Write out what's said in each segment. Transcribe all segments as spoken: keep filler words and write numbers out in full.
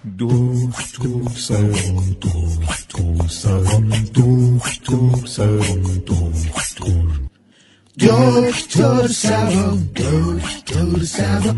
دکتر سرم دکتر سرم دکتر سرم دکتر دکتر سرم دکتر سرم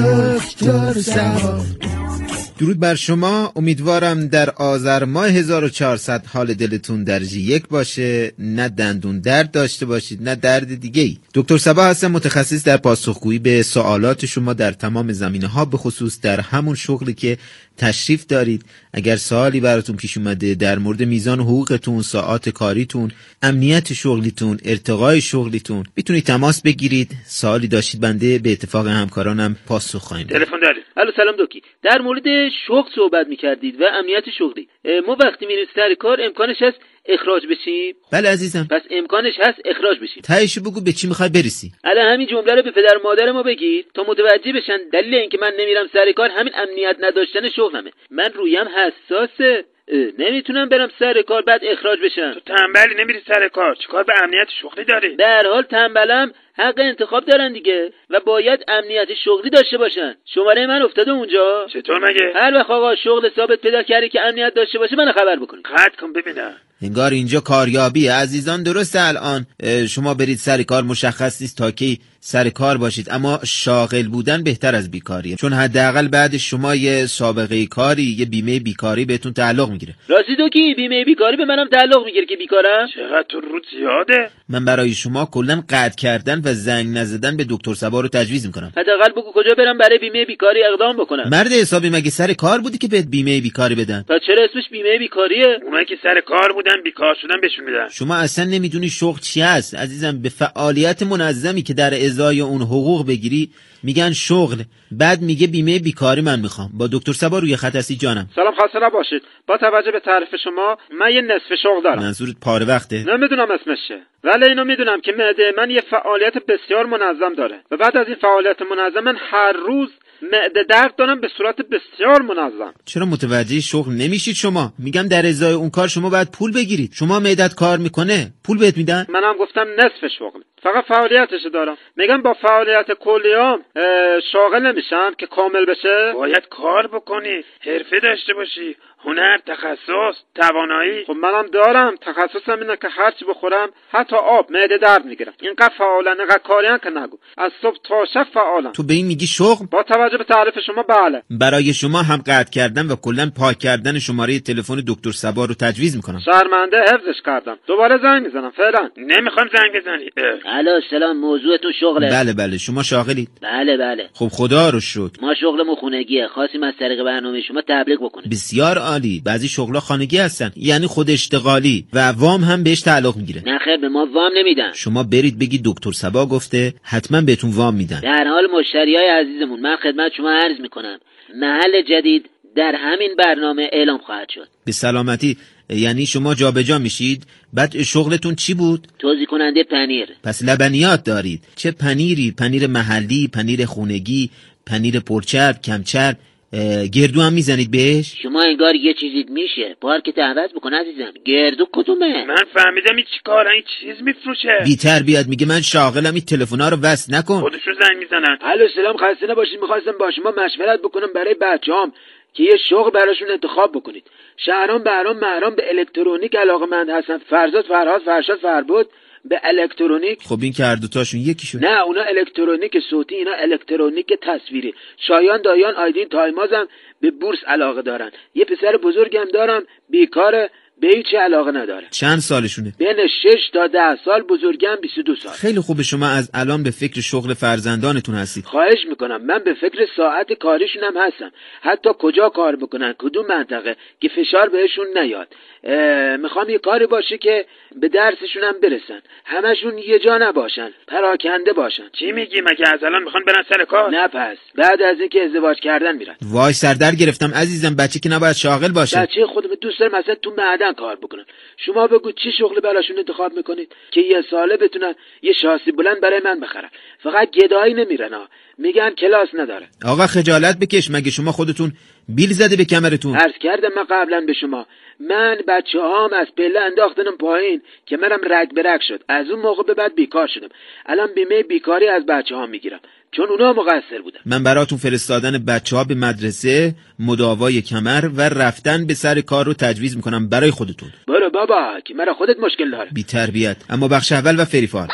دکتر سرم. درود بر شما، امیدوارم در آذر ماه هزار و چهارصد حال دلتون درجه یک باشه، نه دندون درد داشته باشید نه درد دیگه ای. دکتر صبا هستم، متخصص در پاسخگویی به سوالات شما در تمام زمینه‌ها، به خصوص در همون شغلی که تشریف دارید. اگر سوالی براتون پیش اومده در مورد میزان حقوقتون، ساعات کاریتون، امنیت شغلیتون، ارتقای شغلیتون، میتونید تماس بگیرید. سوالی داشتید بنده به اتفاق همکارانم پاسخ خواهیم داد. تلفن دارید. الو سلام دکتر، در مورد شغل صحبت میکردید و امنیت شغلی. ما وقتی میریم سر کار امکانش هست اخراج بشیم؟ بله عزیزم. پس امکانش هست اخراج بشیم. تهیشو بگو به چی میخوای برسی. الان همین جمله رو به پدر مادر ما بگید تا متوجه بشن دلیل اینکه من نمیرم سر کار همین امنیت نداشتن شغلمه. من رویم حساسه، نمیتونم برم سر کار بعد اخراج بشم. تو تنبلی نمیری سر کار، چیکار به امنیت شغلی داری؟ به هر حال تنبلم حق انتخاب دارن دیگه و باید امنیت شغلی داشته باشن. شماره من افتاده اونجا. چطور مگه؟ هر وقت آقا شغل ثابت پیدا کردی که امنیت داشته باشه منو خبر بکنید. قطع کن ببینم. انگار اینجا کاریابی عزیزان. درسته الان شما برید سر کار، مشخص نیست تا کی سر کار باشید، اما شاغل بودن بهتر از بیکاریه، چون حداقل بعد شما یه سابقه کاری، یه بیمه بیکاری بهتون تعلق میگیره. راستی تو کی بیمه بیکاری به منم تعلق میگیره که بیکارم؟ چقدر تو رو زیاده. من برای شما کلا قطع کردن و زنگ نزدن به دکتر صبا رو تجویز میکنم. حداقل بگو کجا برم برای بیمه بیکاری اقدام بکنم. مرد حسابی، مگه سر کار بودی که بهت بیمه بیکاری بدن؟ تا چرا اسمش بیمه بیکاریه؟ اونایی که سر کار بودن بیکار شدن بهشون میدن. شما اصلا نمیدونی شغل چی هست عزیزم. به فعالیت منظمی که در ازای اون حقوق بگیری میگن شغل، بعد میگه بیمه بیکاری من میخوام. با دکتر صبا روی خط هستی جانم؟ سلام، خسته نباشید. با توجه به تعریف شما من یه نصف شغل دارم. منظورت پاره وقته؟ نمیدونم اسمش چیه، ولی اینو میدونم که معده من یه فعالیت بسیار منظم داره و بعد از این فعالیت منظم من هر روز معده درد دارم به صورت بسیار منظم. چرا متوجه شغل نمیشید شما؟ میگم در ازای اون کار شما باید پول بگیرید. شما معدت کار میکنه پول بهت میدن؟ منم گفتم نصف شغل، فقط فعالیتشو دارم. میگم با فعالیت کلیام شاغل نمیشم که کامل بشه. باید کار بکنی، حرفه داشته باشی، هنر، تخصص، توانایی. خب منم دارم، تخصصم اینه که هرچی بخورم حتی آب معده درد میگیرم. اینقدر فعالن، اینقدر کارین که نگو، از صبح تا شب فعالم. تو به این میگی شغل؟ با توجه به تعریف شما بله. برای شما هم قطع کردن و کلا پاک کردن شماره تلفن دکتر صبا رو تجویز میکنم. شرمنده حفظش کردم. دوباره زنگ میزنم فعلا. نمیخوام زنگ بزنی. الو سلام، موضوعتون شغله؟ بله بله. شما شاغلید؟ بله بله. خب خدا رو شکر. ما شغلمون خونگیه، خواستیم از طریق برنامه شما تبلیغ بکنیم. بسیار عالی. بعضی شغل‌ها خانگی هستن، یعنی خود اشتغالی و وام هم بهش تعلق میگیره. نه خیر، به ما وام نمیدن. شما برید بگید دکتر صبا گفته، حتما بهتون وام میدن. در حال مشتریای عزیزمون، من خدمت شما عرض میکنم محل جدید در همین برنامه اعلام خواهد شد. به سلامتی. یعنی شما جابجا میشید؟ بعد شغلتون چی بود؟ توزیع کننده پنیر. پس لبنیات دارید. چه پنیری؟ پنیر محلی، پنیر خونگی، پنیر پرچرب، کمچرب، گردو هم میزنید بهش؟ شما انگار یه چیزید میشه پارکت عوض بکن عزیزم. گردو کدومه؟ من فهمیدم این چیکاره، این چیز میفروشه. بی تربیت میگه من شاغلم، این تلفن‌ها رو وصل نکن. خودشو زنگ میزنن. الو سلام، خسته نباشید. میخواستم با شما مشورت بکنم برای بچه‌هام که یه شغل براشون انتخاب بکنید. شهرام بهرام مهرام به الکترونیک علاقه‌مند هستن. فرزاد فرهاد فرشاد فربود به الکترونیک. خب این که هر دوتاشون یکیشون. نه اونا الکترونیک صوتی، اینا الکترونیک تصویری. شایان دایان آیدین تایمازم به بورس علاقه دارن. یه پسر بزرگم دارم بیکاره، به هیچ علاقه نداره. چند سالشونه؟ بین شش تا ده سال، بزرگم بیست و دو سال. خیلی خوبه شما از الان به فکر شغل فرزندانتون هستید. خواهش میکنم، من به فکر ساعت کاریشون هم هستم، حتی کجا کار بکنن، کدوم منطقه، که فشار بهشون نیاد. میخوام یه کاری باشه که به درسشون هم برسن، همشون یه جا نباشن، پراکنده باشن. چی میگی؟ مگه از الان میخوان برن سر کار؟ نه پس بعد از اینکه ازدواج کردن میرن. وای سردر گرفتم عزیزم. بچه که نباید شاغل باشه. بچه خودم دوست دارم مثلا تو معدن کار بکنن. شما بگو چی شغلی براشون انتخاب میکنید که یه ساله بتونن یه شاسی بلند برای من بخرن. فقط گدایی نمیرن ها، میگن کلاس نداره. آقا خجالت بکش، مگه شما خودتون بیل زده به کمرتون؟ عرض کردم من قبلا به شما، من بچه هام از پله انداختنم پایین که منم رگ برگ شد. از اون موقع به بعد بیکار شدم. الان بیمه بیکاری از بچه هام میگیرم. چون اونا مقصر بودن. من براتون فرستادن بچه‌ها به مدرسه، مداوای کمر و رفتن به سر کار رو تجویز میکنم برای خودتون. برو بابا که مرا خودت مشکل داره. بی تربیت. اما بخش اول و فریفال.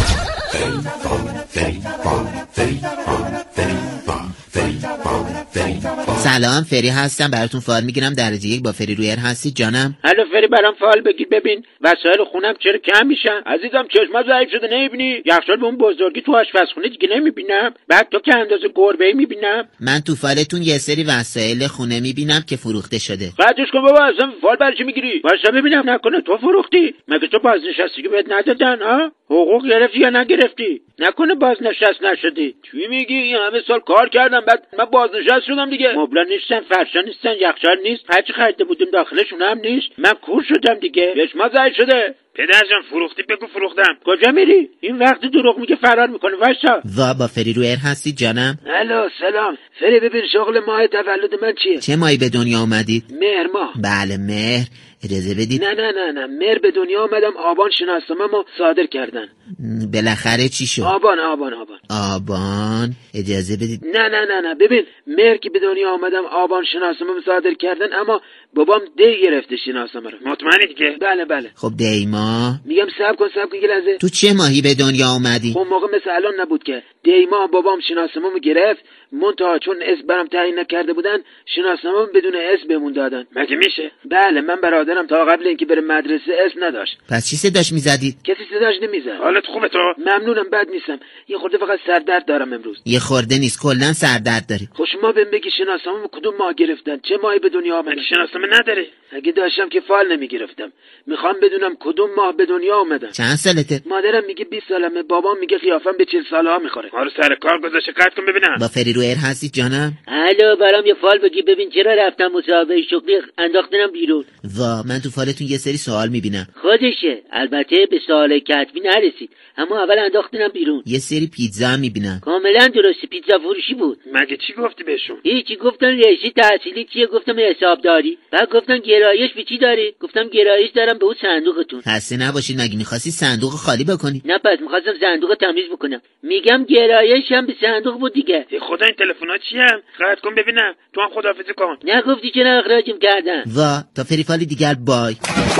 سلام، فری هستم، براتون فال میگیرم. درجه یک با فری رویر هستی جانم؟ الو فری، برام فال بگیر. ببین وسایل خونم چرا کم میشن عزیزم، چشمم ضعیف شده نمیبینی؟ یخچال به اون بزرگی تو آشپزخونه دیگه نمیبینم، بعد تو که اندازه گربه‌ای میبینم. من تو فالتون یه سری وسایل خونه میبینم که فروخته شده. قطعش کن بابا، اصلا فال برای چی میگیری؟ واسه ببینم نکنه تو فروختی؟ مگه تو بازنشستگی بهت ندادن ها؟ حقوق گرفتی یا نگرفتی؟ نکنه بازنشست نشدی؟ چی میگی؟ این همه سال کار کردم بعد من بازنشست شدم دیگه. مبلا نیستن، فرشا نیستن، یخچال نیست، هرچی خریده بودیم داخلشون هم نیست. من کور شدم دیگه، چشما ضعیف شده. پدرجان فروختی؟ بگو فروختم. کجا میری؟ این وقتی دروغ میگه فرار میکنه. وایسا. وا با فری رویر هستی جانم؟ الو سلام فری، ببین شغل ماه تولد من چیه؟ چه ماهی به دنیا اومدید؟ مهر ماه. بله مهر. اجازه بدید. نه نه نه نه مهر به دنیا اومدم، آبان شناسنامه‌مو صادر کردن. بالاخره چی شد؟ آبان آبان آبان آبان. اجازه بدید. نه نه نه نه ببین مهر که به دنیا اومدم آبان شناسنامه‌مو صادر کردن، اما بابام دی گرفته شناسنامه رو. مطمئنی دیگه؟ بله بله. خب دیما میگم صبر کن صبر کن یه لحظه. تو چه ماهی به دنیا اومدی؟ خب موقع مثل الان نبود که دیما بابام شناسنامه‌مو گرفت، منتها چون اسم برام تعیین نکرده بودن شناسنامه‌مو بدون اسم بهمون دادن. مگه میشه؟ بله من برادرم تا قبل اینکه بره مدرسه اسم نداشت. پس چی صداش میزدید؟ کسی صداش نمیزد. حالت خوبه تو؟ ممنونم، بد نیستم. یه خورده فقط سردرد دارم امروز. یه خورده نیست، کلا سردرد داری. خب شما بهم بگی شناسنامه‌مو کدوم ماه گرفتن؟ چه ماهی به دنیا اومدم؟ مگه شناسنامه نداری؟ اگه داشتم که فال نمیگرفتم. میخوام بدونم کدوم ماه به دنیا اومدم. چند سالته؟ مادرم میگه بیست سالمه، بابام میگه قیافم به چهل ساله‌ها میخوره. ما رو سر کار گذاشته، قطع کن ببینم. با فری رویر هستی جانم؟ الو برام یه فال بگی. ببین چرا رفتم مصاحبه شغلی انداختنم بیرون. وا من تو فالتون یه سری سوال میبینم. خودشه، البته به سوال کتبی نرسید، اما اول انداختنم بیرون. یه سری پیتزا هم میبینم. کاملا درسته، پیتزا فروشی بود. مگه چی گفتی بهشون؟ هیچی، گفتن رشته تحصیلی چیه؟ گفتم حسابداری. بعد گفتن گرایش به چی داری؟ گفتم گرایش دارم به اون صندوقتون. خسته نباشید، مگه میخواستی صندوق خالی بکنی؟ نه پس میخواستم صندوق تمیز بکنم. میگم گرایش هم به صندوق بود دیگه. ای خدا این تلفن‌ها چیه؟ قطع کن ببینم. تو هم خداحافظی کن. نگفتی چرا اخراجم کردن؟ وا تا فری فال دیگر بای.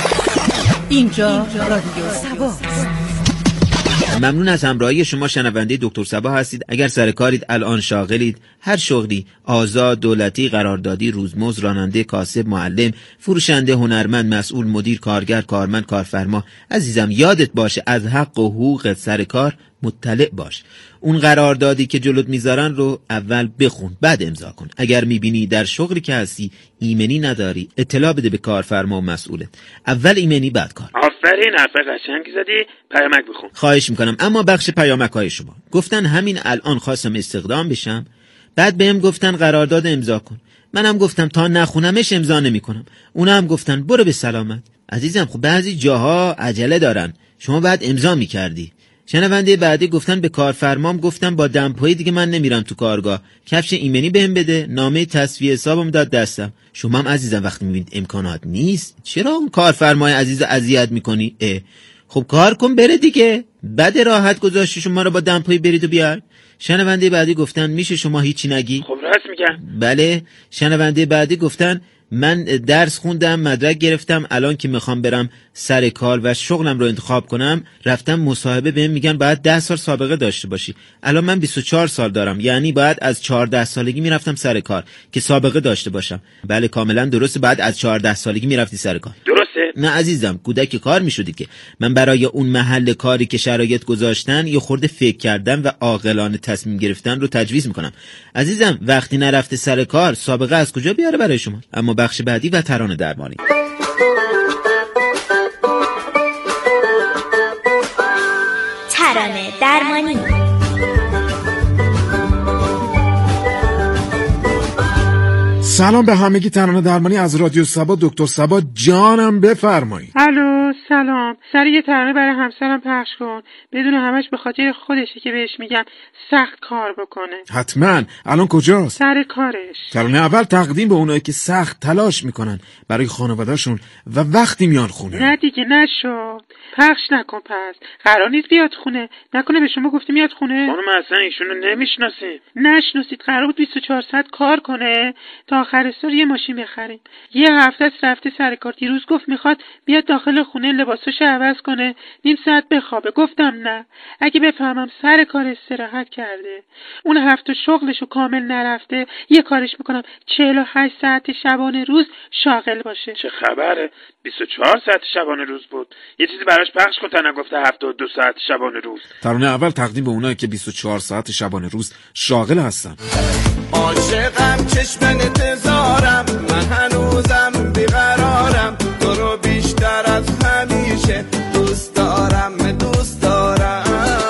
اینجا رادیو صبا. ممنون از همراهی شما شنونده دکتر صبا هستید. اگر سر کارید، الان شاغلید، هر شغلی، آزاد، دولتی، قراردادی، روزمزد، راننده، کاسب، معلم، فروشنده، هنرمند، مسئول، مدیر، کارگر، کارمند، کارفرما، عزیزم یادت باشه از حق و حقوق سر کار مطلع باش. اون قراردادی که جلوت میذارن رو اول بخون بعد امضا کن. اگر میبینی در شغلی که هستی ایمنی نداری، اطلاع بده به کارفرما و مسئولت. اول ایمنی بعد کار. آفرین، حرف قشنگی زدی. پیامک بخون. خواهش میکنم. اما بخش پیامک های شما گفتن همین الان خواستم استخدام بشم، بعد بهم گفتن قرارداد امضا کن، منم گفتم تا نخونمش امضا نمیکنم. اونا هم گفتن برو به سلامت. عزیزم خب بعضی جاها عجله دارن، شما بعد امضا میکردی. شنونده بعدی گفتن به کارفرمام گفتم با دمپایی دیگه من نمیرم تو کارگاه، کفش ایمنی بهم بده، نامه تصفیه حسابم داد دستم. شما هم عزیزم وقتی میبینید امکانات نیست چرا اون کارفرمای عزیز اذیت میکنی؟ اه خب کار کن بره دیگه. بعد راحت گذاشتی شما رو با دمپایی برید و بیار. شنونده بعدی گفتن میشه شما هیچی نگی؟ خب راست میگم. بله. شنونده بعدی گفتن من درس خوندم، مدرک گرفتم، الان که میخوام برم سر کار و شغلم رو انتخاب کنم رفتم مصاحبه، بهم میگن باید ده سال سابقه داشته باشی. الان من بیست و چهار سال دارم، یعنی باید از چهارده سالگی میرفتم سر کار که سابقه داشته باشم. بله کاملا درسته، بعد از چهارده سالگی میرفتی سر کار. درسته؟ نه عزیزم کودک کار میشدی که. من برای اون محل کاری که شرایط گذاشتن یه خورده فکر کردن و عاقلانه تصمیم گرفتن رو تجویز میکنم. عزیزم وقتی نرفته سر کار سابقه از کجا بیاره برای شما؟ اما بخش بعدی و ترانه درمانی. ترانه درمانی. سلام به همگی. ترانه درمانی از رادیو صبا. دکتر صبا جانم بفرمایید. الو سلام. سر یه ترانه برای همسرم پخش کن، بدون همش به خاطر خودشه که بهش میگم سخت کار بکنه. حتما. الان کجاست؟ سر کارش. ترانه اول تقدیم به اونایی که سخت تلاش میکنن برای خانواده‌شون و وقتی میان خونه. نه دیگه نشد. پخش نکن پس. قرار نیست بیاد خونه. نکنه به شما گفته میاد خونه؟ خانم اصلا ایشونو نمیشناسیم. نشناسید. قرار بود بیست و چهار ساعت کار کنه تا آخر سال یه ماشین بخریم. یه هفته است رفته سر کار. دیروز گفت میخواد بیاد داخل خونه لباساشو عوض کنه، نیم ساعت بخوابه. گفتم نه، اگه بفهمم سر کار استراحت کرده، اون هفته شغلشو کامل نرفته، یه کارش میکنم چهل و هشت ساعت شبانه روز شاغل باشه. چه خبره؟ بیست و چهار ساعت شبانه روز بود. یه چیزی براش پخش کن تا نگفته هفتاد و دو ساعت شبانه روز. ترانه اول تقدیم به اونایی که بیست و چهار ساعت شبانه روز شاغل هستن. عاشقم چشم انتظارم، من هنوزم بیقرارم، تو رو بیشتر از همیشه دوست دارم دوست دارم.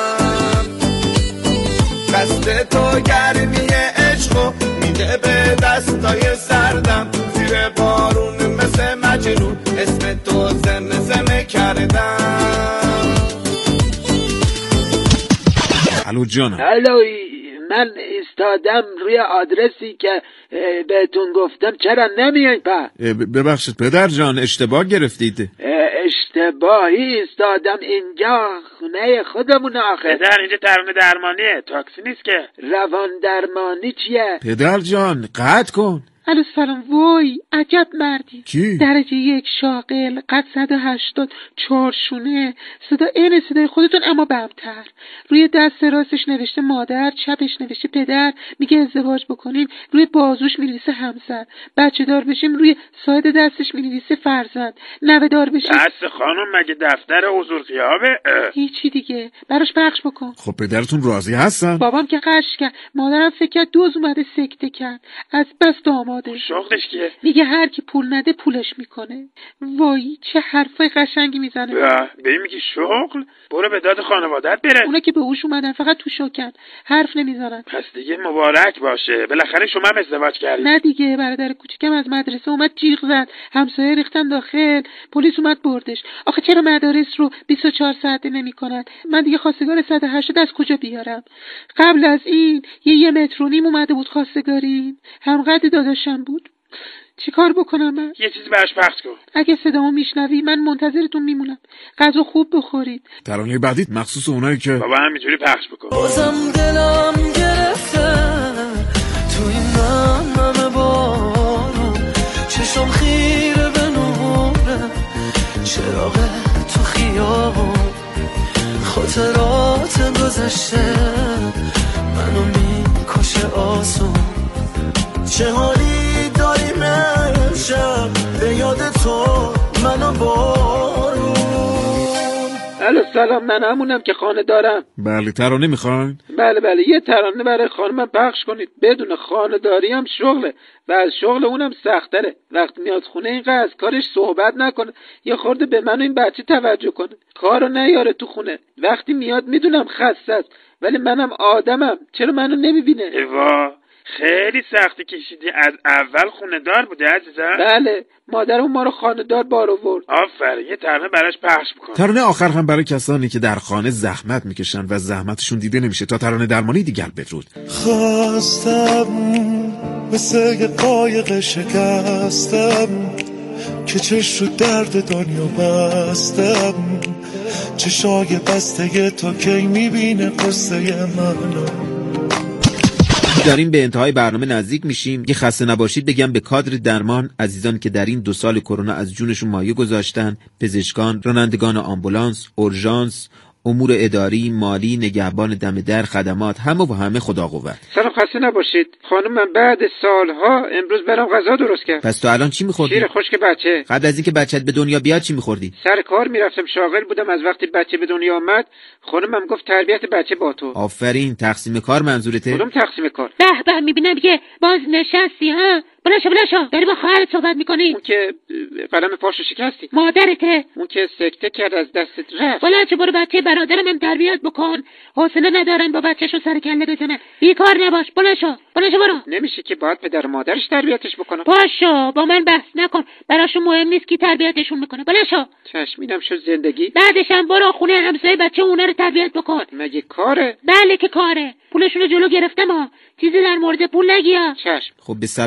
قصد تو گرمی عشقو میده به دستای سردم، زیر بارون مثل مجنون اسم تو زمزمه کردم. الو جانم. الو، من استادم روی آدرسی که بهتون گفتم، چرا نمیای پا؟ ببخشید پدر جان، اشتباه گرفتید. اشتباهی استادم، اینجا خونه خودمون آخه. پدر اینجا ترانه درمانیه، تاکسی نیست که. روان درمانی چیه؟ پدر جان قطع کن. الو سلام. وای عجب مردی. کی؟ درجه یک شاغل، قد صد و هشتاد، چارشونه، صدا این صدای خودتون اما بمتر. روی دست راستش نوشته مادر، چپش نوشته پدر. میگه ازدواج بکنیم، روی بازوش مینویسه همسر. بچه دار بشیم، روی ساید دستش مینویسه فرزند. نوه دار بشیم. دست خانم مگه دفتر حضور غیابه؟ هیچی دیگه، براش پخش بکن. خب پدرتون راضی هستن؟ بابام که قش کرد. مادرم فکر کرد دوز اومده سکته کرد. از بس داماد شغلش کیه؟ میگه هر کی پول نده پولش میکنه. وای چه حرفای قشنگی میزنه. به این میگی شغل؟ برو به داد خانوادت بره. اونا که به هوش اومدن فقط تو شوکن، حرف نمیزنن. پس دیگه مبارک باشه، بالاخره شما هم ازدواج کردید. نه دیگه، برادر کوچیکم از مدرسه اومد جیغ زد، همسایه ریختن داخل، پلیس اومد بردش. آخه چرا مدارس رو بیست و چهار ساعته نمیکنن؟ من دیگه خواستگار صد و هشتاد از کجا بیارم؟ قبل از این یه یه متر و نیم اومده بود خواستگاری، هم قد داداشم بود. چیکار بکنم من؟ یه چیزی براش پخش کن. اگه صدامو میشنوی من منتظرتون میمونم. غذا خوب بخورید. ترانه بعدیت مخصوص اونایی که بابا هم میتونی پخش بکن. بازم دلم گرفته تو این نمنم بارون، چشم خیره به نوره چراغ تو خیابون، خاطرات گذشته منو میکشه آسون. چه حالی داریم امشب به یاد تو منو بارون. الو سلام، من همونم که خانه دارم. بله ترانه میخواین؟ بله بله، یه ترانه برای خانمم پخش کنید. بدون خانه داری هم شغله و از شغل اونم سختره. وقتی میاد خونه اینقدر از کارش صحبت نکنه، یه خورده به من و این بچه توجه کنه، کارو نیاره تو خونه. وقتی میاد میدونم خسته است، ولی منم آدمم، چرا منو نمیبینه؟ ایوا خیلی سختی کشیدی. از اول خونه دار بوده عزیزم؟ بله، مادرم ما رو خانه دار بار آورد. آفرین، یه ترانه براش پخش بکن. ترانه آخر هم برای کسانی که در خانه زحمت میکشن و زحمتشون دیده نمیشه. تا ترانه درمانی دیگر بدرود. خواستم مثل یه قایق شکستم که چش رو درد دنیا بستم، چشای بسته تو کی میبینه قصه منو. داریم به انتهای برنامه نزدیک میشیم. یه خسته نباشید بگم به کادر درمان عزیزان که در این دو سال کرونا از جونشون مایه گذاشتن، پزشکان، رانندگان آمبولانس، اورژانس، امور اداری، مالی، نگهبان دم در، خدمات، همه و همه خدا قوت. سلام، خسته نباشید. خانم من بعد سالها امروز برام غذا درست کرد. پس تو الان چی میخوردی؟ شیر خشک بچه. قبل از اینکه بچت به دنیا بیاد چی میخوردی؟ سر کار میرفتم، شاغل بودم. از وقتی بچه به دنیا آمد خانمم گفت تربیت بچه با تو. آفرین، تقسیم کار منظورته؟ کدوم تقسیم کار؟ به به، میبینم که باز نشستی ها. بلاشو بلاشو، داری با خواهرت صحبت میکنی. اون که قلم پاشو شکستی. مادرته. اون که سکته کرد از دستت رفت. بلاشو برو بچه برادرم هم تربیت بکن. حوصله ندارن با بچه‌شو سر کله بزنن. بیکار نباش. بلاشو بلاشو برو. نمیشه که باید پدر و مادرش تربیتش بکنه. باشو، با من بحث نکن. براشون مهم نیست کی تربیتشون میکنه. بلاشو. چشم، اینم شد زندگی. بعدش هم برو خونه همسایه بچه اونا رو تربیت بکن. مگه کاره؟ بله که کاره. پولشون رو جلو گرفتم ها. چیزی در مورد پول نگیا. چشم. خب به سلامتی.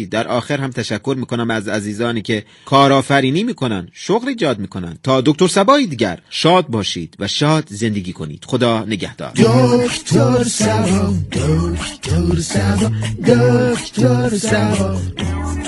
باشید. در آخر هم تشکر میکنم از عزیزانی که کارآفرینی میکنن، شغل ایجاد میکنن. تا دکتر صبایی دیگر شاد باشید و شاد زندگی کنید. خدا نگهدار. دکتر صبا، دکتر صبا، دکتر صبا.